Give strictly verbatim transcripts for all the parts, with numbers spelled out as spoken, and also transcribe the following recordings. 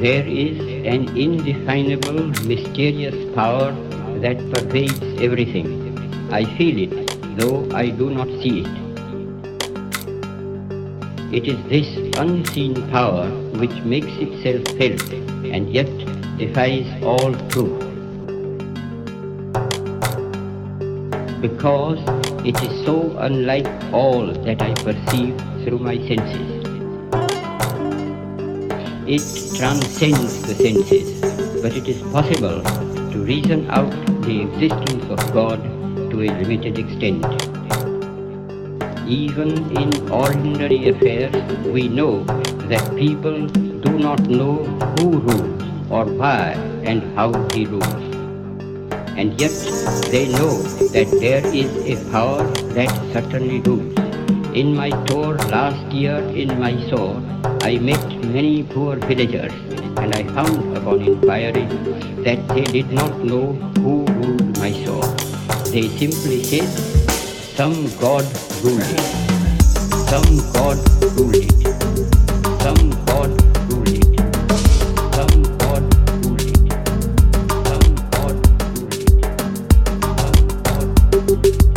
There is an indefinable, mysterious power that pervades everything. I feel it, though I do not see it. It is this unseen power which makes itself felt and yet defies all truth. Because it is so unlike all that I perceive through my senses. It transcends the senses, but it is possible to reason out the existence of God to a limited extent. Even in ordinary affairs, we know that people do not know who rules or why and how he rules. And yet they know that there is a power that certainly rules. In my tour last year in Mysore, I met many poor villagers, and I found upon inquiry that they did not know who ruled Mysore. They simply said, some god ruled it, some god ruled it, some god ruled it, some god ruled it, some god ruled it, some god ruled it.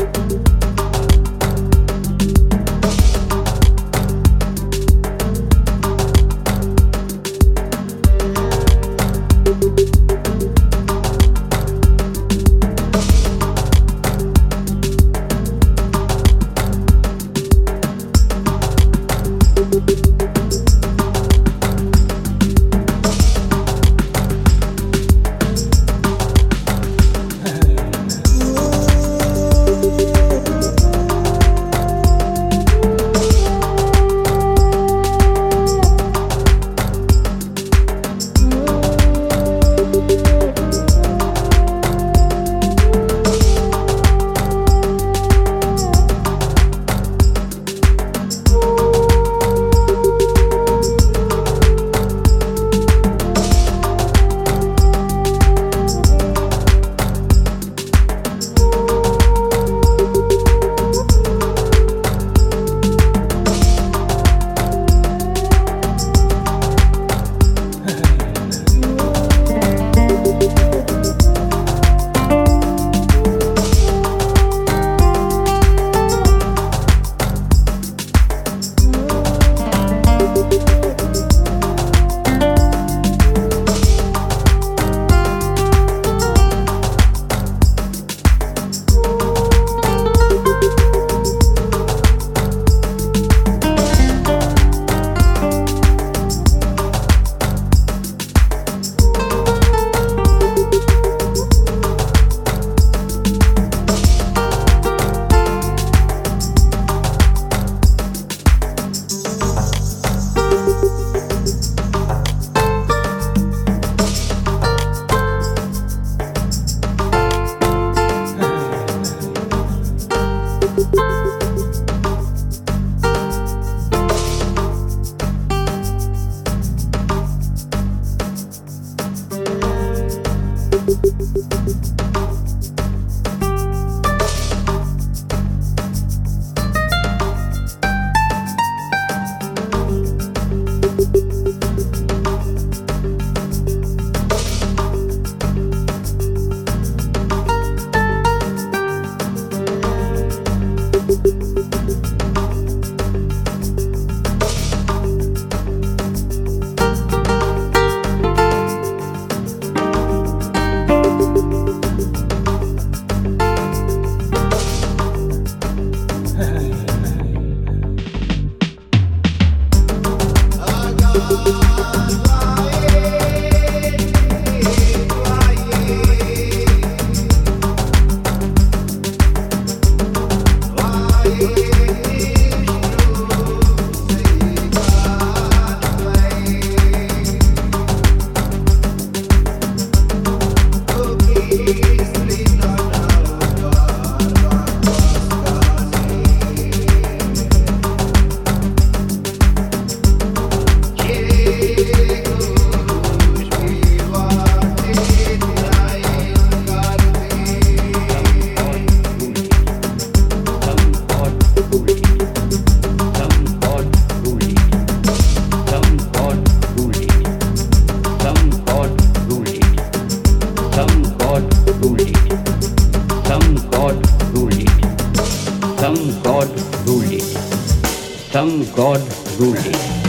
Some god ruled it. Some god ruled it.